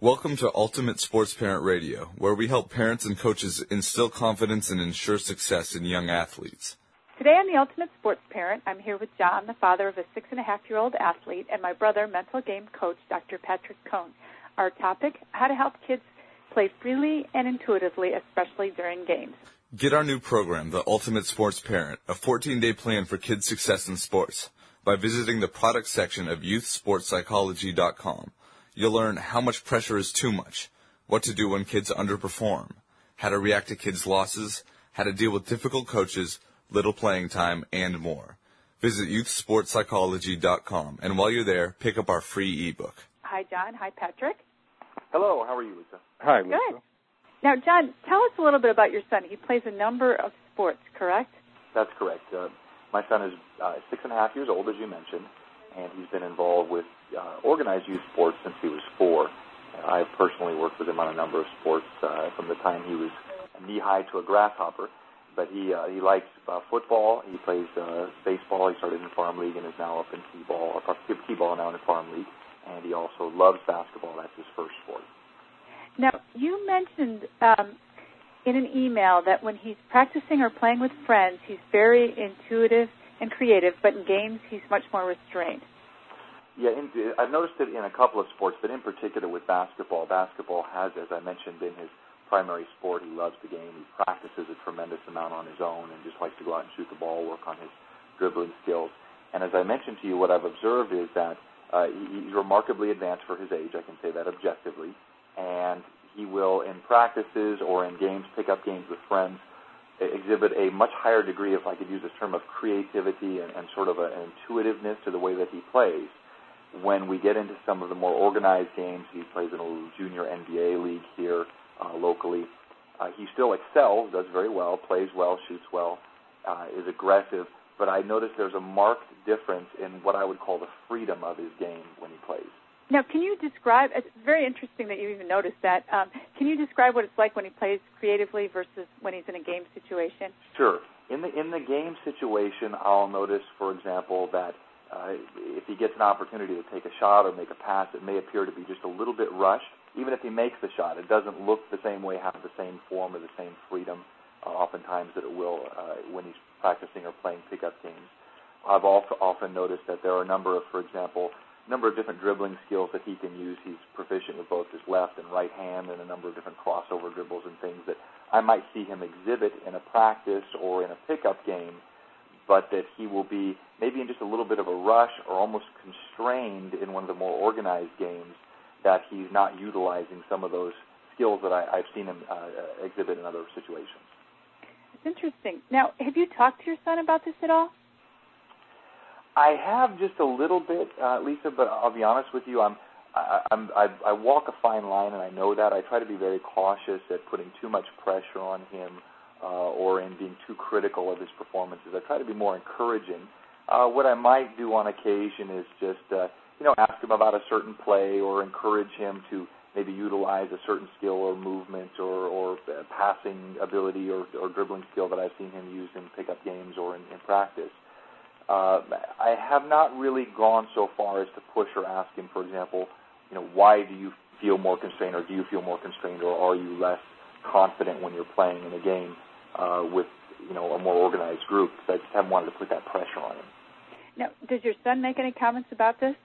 Welcome to Ultimate Sports Parent Radio, where we help parents and coaches instill confidence and ensure success in young athletes. Today on The Ultimate Sports Parent, I'm here with John, the father of a 6.5-year-old athlete, and my brother, mental game coach, Dr. Patrick Cohn. Our topic, how to help kids play freely and intuitively, especially during games. Get our new program, The Ultimate Sports Parent, a 14-day plan for kids' success in sports, by visiting the product section of youthsportspsychology.com. You'll learn how much pressure is too much, what to do when kids underperform, how to react to kids' losses, how to deal with difficult coaches, little playing time, and more. Visit youthsportspsychology.com, and while you're there, pick up our free ebook. Hi, John. Hi, Patrick. Hello. How are you, Lisa? Hi, Lisa. Good. Now, John, tell us a little bit about your son. He plays a number of sports, correct? That's correct. My son is 6.5 years old, as you mentioned, and he's been involved with organized youth sports since he was 4. I've personally worked with him on a number of sports from the time he was knee-high to a grasshopper. But he likes football. He plays baseball. He started in farm league and is now up in t-ball now in the farm league. And he also loves basketball. That's his first sport. Now, you mentioned in an email that when he's practicing or playing with friends, he's very intuitive and creative, but in games, he's much more restrained. Yeah, I've noticed it in a couple of sports, but in particular with basketball. Basketball has, as I mentioned, been his primary sport. He loves the game. He practices a tremendous amount on his own and just likes to go out and shoot the ball, work on his dribbling skills. And as I mentioned to you, what I've observed is that he's remarkably advanced for his age. I can say that objectively. And he will, in practices or in games, pick up games with friends, exhibit a much higher degree, if I could use this term, of creativity and sort of an intuitiveness to the way that he plays. When we get into some of the more organized games, he plays in a little junior NBA league here locally. He still excels, does very well, plays well, shoots well, is aggressive, but I notice there's a marked difference in what I would call the freedom of his game when he plays. Now, can you describe, it's very interesting that you even noticed that, can you describe what it's like when he plays creatively versus when he's in a game situation? Sure. In the game situation, I'll notice, for example, that if he gets an opportunity to take a shot or make a pass, it may appear to be just a little bit rushed. Even if he makes the shot, it doesn't look the same way, have the same form or the same freedom, oftentimes, that it will when he's practicing or playing pickup games. I've also often noticed that there are a number of different dribbling skills that he can use. He's proficient with both his left and right hand and a number of different crossover dribbles and things that I might see him exhibit in a practice or in a pickup game, but that he will be maybe in just a little bit of a rush or almost constrained in one of the more organized games, that he's not utilizing some of those skills that I've seen him exhibit in other situations. It's interesting. Now, have you talked to your son about this at all? I have just a little bit, Lisa, but I'll be honest with you, I walk a fine line, and I know that. I try to be very cautious at putting too much pressure on him or in being too critical of his performances. I try to be more encouraging. What I might do on occasion is just, ask him about a certain play or encourage him to maybe utilize a certain skill or movement or passing ability or dribbling skill that I've seen him use in pickup games or in practice. I have not really gone so far as to push or ask him, for example, why do you feel more constrained, or do you feel more constrained, or are you less confident when you're playing in a game with, a more organized group? Because I just haven't wanted to put that pressure on him. Now, does your son make any comments about this?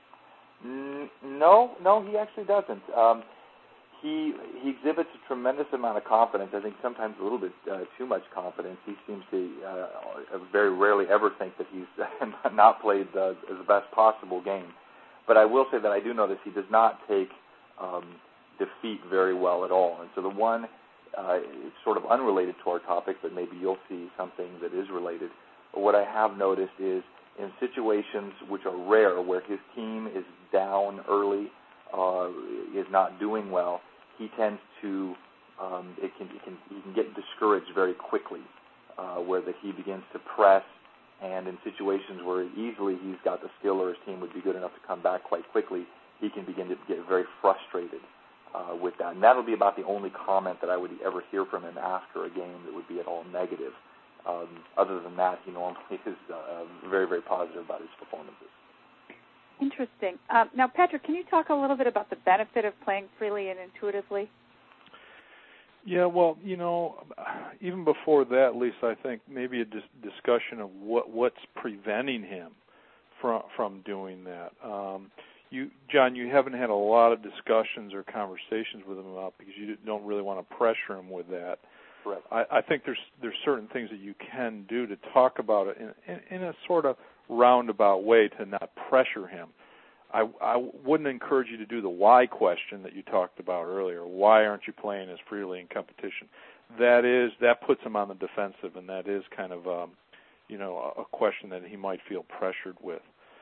No, he actually doesn't. He exhibits a tremendous amount of confidence. I think sometimes a little bit too much confidence. He seems to very rarely ever think that he's not played the best possible game. But I will say that I do notice he does not take defeat very well at all. And so the one, it's sort of unrelated to our topic, but maybe you'll see something that is related. But what I have noticed is in situations which are rare, where his team is down early, is not doing well, he tends to he can get discouraged very quickly, where that he begins to press, and in situations where easily he's got the skill or his team would be good enough to come back quite quickly, he can begin to get very frustrated with that. And that'll be about the only comment that I would ever hear from him after a game that would be at all negative. Other than that, he normally is very, very positive about his performances. Interesting. Now, Patrick, can you talk a little bit about the benefit of playing freely and intuitively? Yeah, well, even before that, Lisa, I think maybe a discussion of what's preventing him from doing that. John, you haven't had a lot of discussions or conversations with him about because you don't really want to pressure him with that. Right. I think there's certain things that you can do to talk about it in a sort of roundabout way to not pressure him. I wouldn't encourage you to do the why question that you talked about earlier. Why aren't you playing as freely in competition? That puts him on the defensive, and that is kind of a question that he might feel pressured with.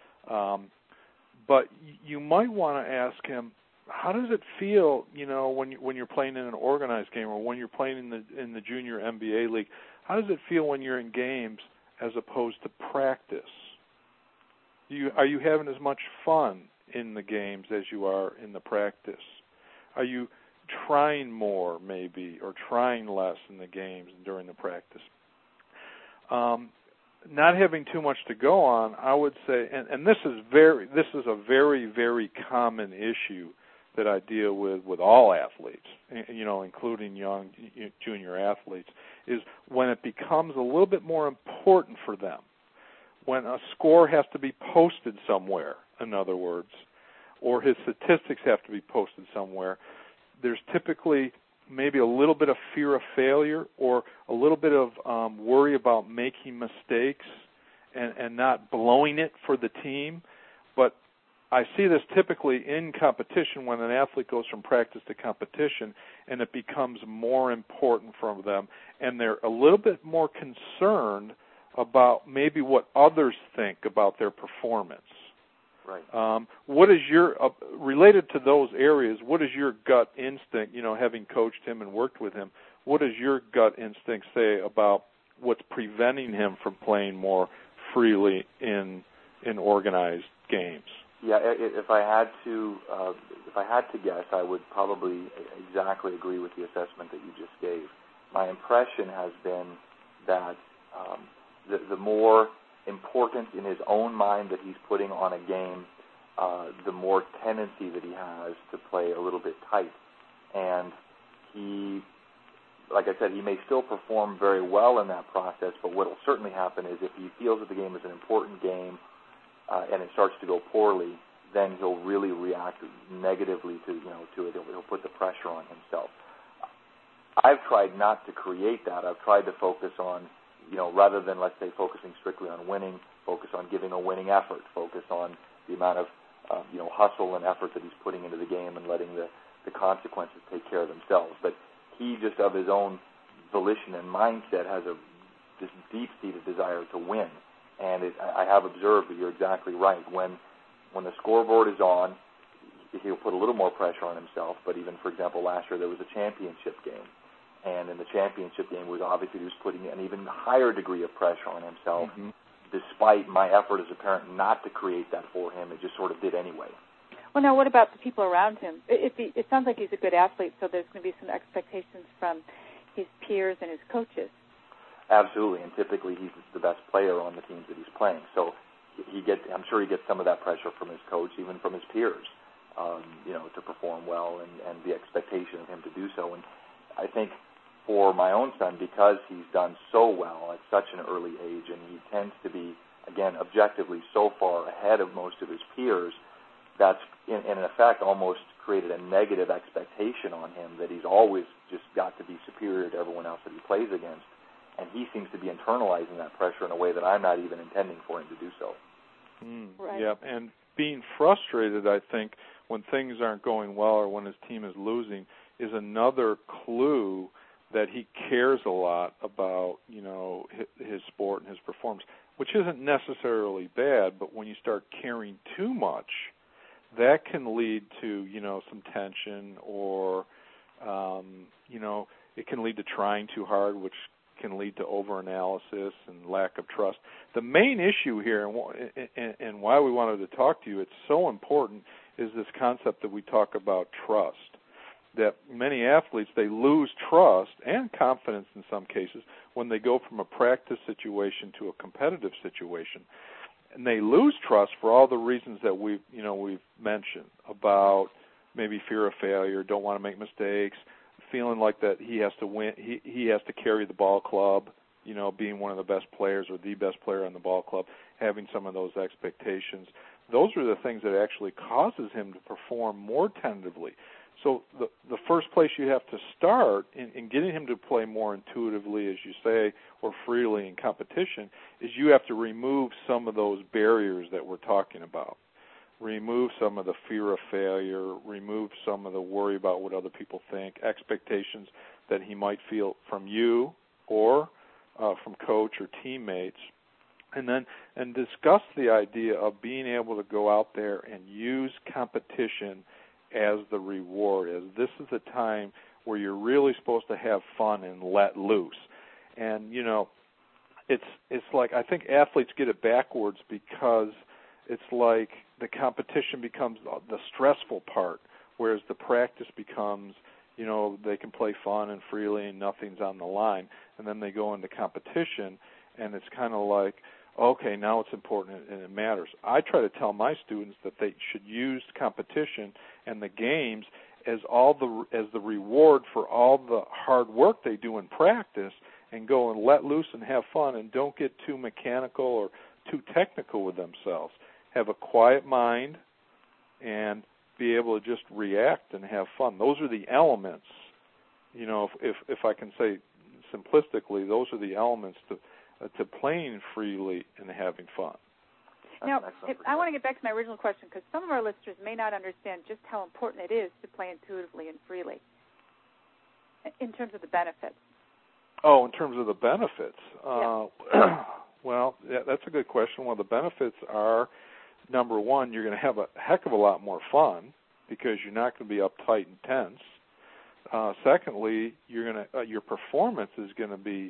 But you might want to ask him, how does it feel, when you're playing in an organized game or when you're playing in the junior NBA league? How does it feel when you're in games as opposed to practice? Are you having as much fun in the games as you are in the practice? Are you trying more, maybe, or trying less in the games and during the practice? Not having too much to go on, I would say, and this is a very, very common issue that I deal with all athletes, including young junior athletes, is when it becomes a little bit more important for them. When a score has to be posted somewhere, in other words, or his statistics have to be posted somewhere, there's typically maybe a little bit of fear of failure or a little bit of worry about making mistakes and not blowing it for the team. But I see this typically in competition when an athlete goes from practice to competition and it becomes more important for them and they're a little bit more concerned about maybe what others think about their performance. Right. What is your, related to those areas, what is your gut instinct, having coached him and worked with him, what does your gut instinct say about what's preventing him from playing more freely in organized games? Yeah, if I had to guess, I would probably exactly agree with the assessment that you just gave. My impression has been that the more importance in his own mind that he's putting on a game, the more tendency that he has to play a little bit tight. And he, like I said, he may still perform very well in that process, but what will certainly happen is if he feels that the game is an important game and it starts to go poorly, then he'll really react negatively to it. He'll put the pressure on himself. I've tried not to create that. I've tried to focus on, rather than, let's say, focusing strictly on winning, focus on giving a winning effort, focus on the amount of, hustle and effort that he's putting into the game and letting the consequences take care of themselves. But he just of his own volition and mindset has this deep-seated desire to win. And I have observed that you're exactly right. When the scoreboard is on, he'll put a little more pressure on himself. But even, for example, last year there was a championship game. And in the championship game, he was putting an even higher degree of pressure on himself, despite my effort as a parent not to create that for him. It just sort of did anyway. Well, now, what about the people around him? It sounds like he's a good athlete, so there's going to be some expectations from his peers and his coaches. Absolutely, and typically he's the best player on the teams that he's playing. So I'm sure he gets some of that pressure from his coach, even from his peers, to perform well and the expectation of him to do so. And I think for my own son, because he's done so well at such an early age, and he tends to be, again, objectively so far ahead of most of his peers, that's, in effect, almost created a negative expectation on him that he's always just got to be superior to everyone else that he plays against. And he seems to be internalizing that pressure in a way that I'm not even intending for him to do so. Right. Yeah, and being frustrated, I think, when things aren't going well or when his team is losing is another clue that he cares a lot about, his sport and his performance, which isn't necessarily bad, but when you start caring too much, that can lead to, some tension or, it can lead to trying too hard, which can lead to overanalysis and lack of trust. The main issue here and why we wanted to talk to you, it's so important, is this concept that we talk about trust. That many athletes, they lose trust and confidence in some cases when they go from a practice situation to a competitive situation. and they lose trust for all the reasons that we've mentioned about maybe fear of failure, don't want to make mistakes, feeling like that he has to win, he has to carry the ball club, being one of the best players or the best player on the ball club, having some of those expectations. Those are the things that actually causes him to perform more tentatively. So the first place you have to start in getting him to play more intuitively, as you say, or freely in competition, is you have to remove some of those barriers that we're talking about. Remove some of the fear of failure, remove some of the worry about what other people think, expectations that he might feel from you or from coach or teammates, and discuss the idea of being able to go out there and use competition as the reward, as this is a time where you're really supposed to have fun and let loose. And, it's like I think athletes get it backwards because it's like the competition becomes the stressful part, whereas the practice becomes, they can play fun and freely and nothing's on the line. And then they go into competition, and it's kind of like, okay, now it's important and it matters. I try to tell my students that they should use competition and the games as the reward for all the hard work they do in practice, and go and let loose and have fun, and don't get too mechanical or too technical with themselves. Have a quiet mind and be able to just react and have fun. Those are the elements, if I can say simplistically, those are the elements to playing freely and having fun. Now, I want to get back to my original question, because some of our listeners may not understand just how important it is to play intuitively and freely in terms of the benefits. Oh, in terms of the benefits? Yeah. Well, that's a good question. Well, the benefits are, number one, you're going to have a heck of a lot more fun because you're not going to be uptight and tense. Secondly, your performance is going to be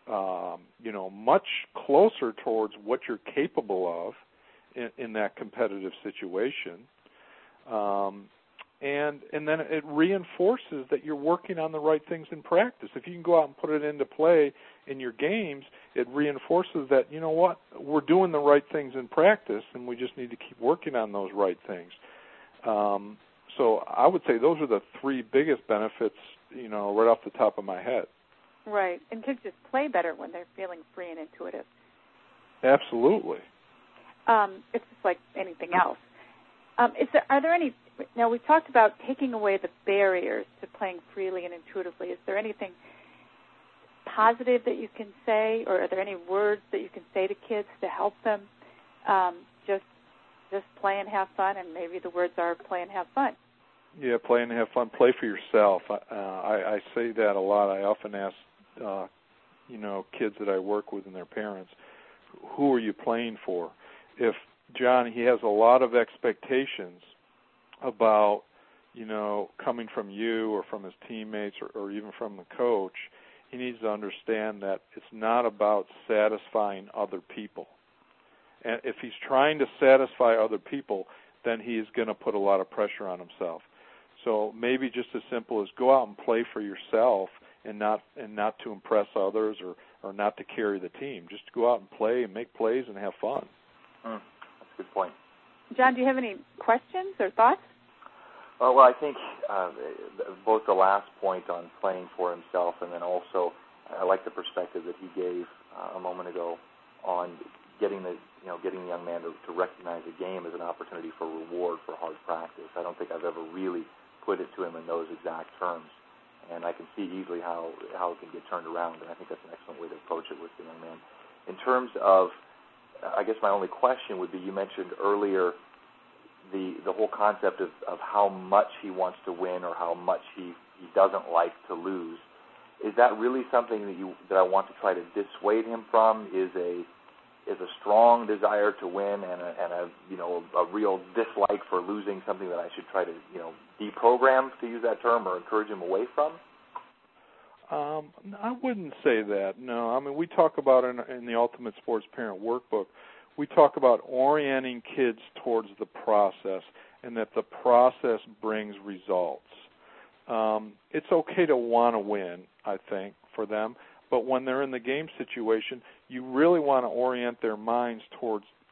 much closer towards what you're capable of in that competitive situation. And then it reinforces that you're working on the right things in practice. If you can go out and put it into play in your games, it reinforces that, we're doing the right things in practice, and we just need to keep working on those right things. So I would say those are the three biggest benefits, right off the top of my head. Right, and kids just play better when they're feeling free and intuitive. Absolutely. It's just like anything else. Are there any? Now, we talked about taking away the barriers to playing freely and intuitively. Is there anything positive that you can say, or are there any words that you can say to kids to help them just play and have fun? And maybe the words are play and have fun. Yeah, play and have fun. Play for yourself. I say that a lot. I often ask, kids that I work with and their parents, who are you playing for? If John, he has a lot of expectations about, coming from you or from his teammates or even from the coach, he needs to understand that it's not about satisfying other people. And if he's trying to satisfy other people, then he's going to put a lot of pressure on himself. So maybe just as simple as go out and play for yourself and not to impress others or not to carry the team. Just go out and play and make plays and have fun. That's a good point. John, do you have any questions or thoughts? Well, I think both the last point on playing for himself, and then also I like the perspective that he gave a moment ago on getting the young man to recognize a game as an opportunity for reward for hard practice. I don't think I've ever really put it to him in those exact terms, and I can see easily how it can get turned around, and I think that's an excellent way to approach it with the young man. In terms of, I guess my only question would be, you mentioned earlier the whole concept of how much he wants to win or how much he doesn't like to lose. Is that really something that I want to try to dissuade him from? Is a strong desire to win and a real dislike for losing something that I should try to deprogram, to use that term, or encourage him away from? I wouldn't say that. No, I mean, we talk about in the Ultimate Sports Parent Workbook, we talk about orienting kids towards the process and that the process brings results. It's okay to want to win, I think, for them, but when they're in the game situation, you really want to orient their minds towards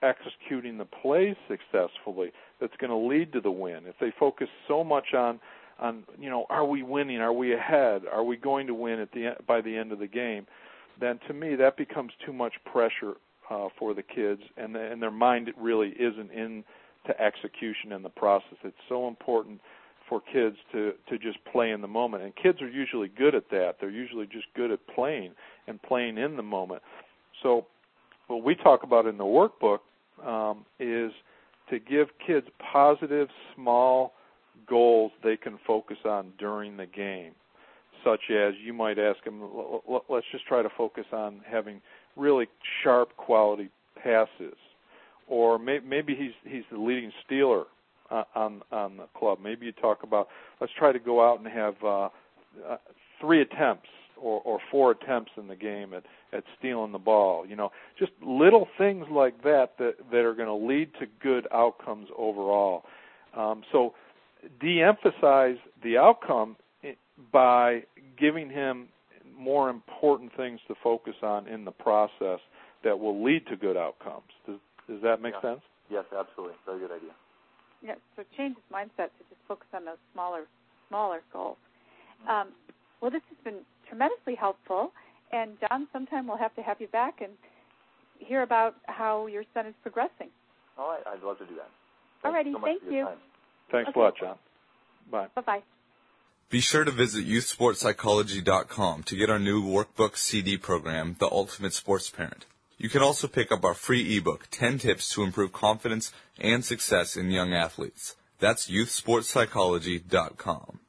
executing the plays successfully that's going to lead to the win. If they focus so much on are we winning? Are we ahead? Are we going to win by the end of the game? Then to me that becomes too much pressure for the kids, and their mind really isn't into execution in the process. It's so important for kids to just play in the moment, and kids are usually good at that. They're usually just good at playing and playing in the moment. So what we talk about in the workbook is to give kids positive, small goals they can focus on during the game, such as you might ask them, let's just try to focus on having really sharp quality passes, or maybe he's the leading stealer on the club. Maybe you talk about, let's try to go out and have 3 attempts or 4 attempts in the game at stealing the ball. Just little things like that are going to lead to good outcomes overall. So de-emphasize the outcome by giving him more important things to focus on in the process that will lead to good outcomes. Does that make sense? Yes, absolutely. Very good idea. Yeah, so change his mindset to just focus on those smaller goals. Well, this has been tremendously helpful, and John, sometime we'll have to have you back and hear about how your son is progressing. All right, I'd love to do that. All righty, thank you. Thanks a lot, John. Bye. Bye-bye. Be sure to visit youthsportspsychology.com to get our new workbook CD program, The Ultimate Sports Parent. You can also pick up our free ebook, 10 Tips to Improve Confidence and Success in Young Athletes. That's youthsportspsychology.com.